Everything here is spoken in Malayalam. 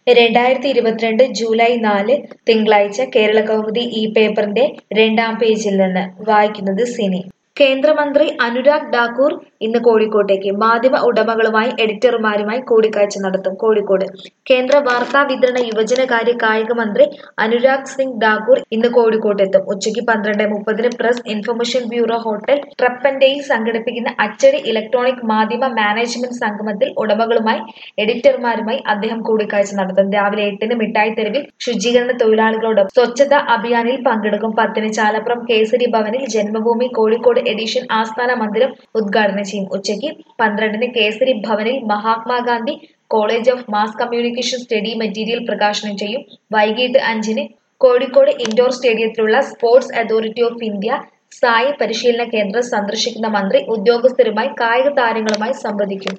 2022 ജൂലൈ 4 തിങ്കളാഴ്ച കേരളകൗമുദി ഈ പേപ്പറിന്റെ 2-ാം പേജിൽ നിന്ന് വായിക്കുന്നത് സിനി. കേന്ദ്രമന്ത്രി അനുരാഗ് ഠാക്കൂർ ഇന്ന് കോഴിക്കോട്ടേക്ക്. മാധ്യമ ഉടമകളുമായി എഡിറ്റർമാരുമായി കൂടിക്കാഴ്ച നടത്തും. കോഴിക്കോട് കേന്ദ്ര വാർത്താ വിതരണ യുവജനകാര്യ കായിക മന്ത്രി അനുരാഗ് സിംഗ് ഠാക്കൂർ ഇന്ന് കോഴിക്കോട്ടെത്തും. ഉച്ചയ്ക്ക് 12:30 പ്രസ് ഇൻഫർമേഷൻ ബ്യൂറോ ഹോട്ടൽ ട്രപ്പന്റെയിൽ സംഘടിപ്പിക്കുന്ന അച്ചടി ഇലക്ട്രോണിക് മാധ്യമ മാനേജ്മെന്റ് സംഗമത്തിൽ ഉടമകളുമായി എഡിറ്റർമാരുമായി അദ്ദേഹം കൂടിക്കാഴ്ച നടത്തും. രാവിലെ 8-ന് മിഠായി തെരുവിൽ ശുചീകരണ തൊഴിലാളികളോടൊപ്പം സ്വച്ഛതാ അഭിയാനിൽ പങ്കെടുക്കും. 10-ന് ചാലപ്പുറം കേസരി ഭവനിൽ ജന്മഭൂമി കോഴിക്കോട് എഡിഷൻ ആസ്ഥാന മന്ദിരം ഉദ്ഘാടനം ചെയ്യും. ഉച്ചയ്ക്ക് 12-ന് കേസരി ഭവനിൽ Mahatma Gandhi college of mass communication study material പ്രകാശനം ചെയ്യും. വൈകിട്ട് 5-ന് കോഴിക്കോട് ഇൻഡോർ സ്റ്റേഡിയത്തിലുള്ള sports authority of India SAI പരിശീലന കേന്ദ്രം സന്ദർശിക്കുന്ന മന്ത്രി ഉദ്യോഗസ്ഥരുമായി കായിക താരങ്ങളുമായി സംവദിക്കും.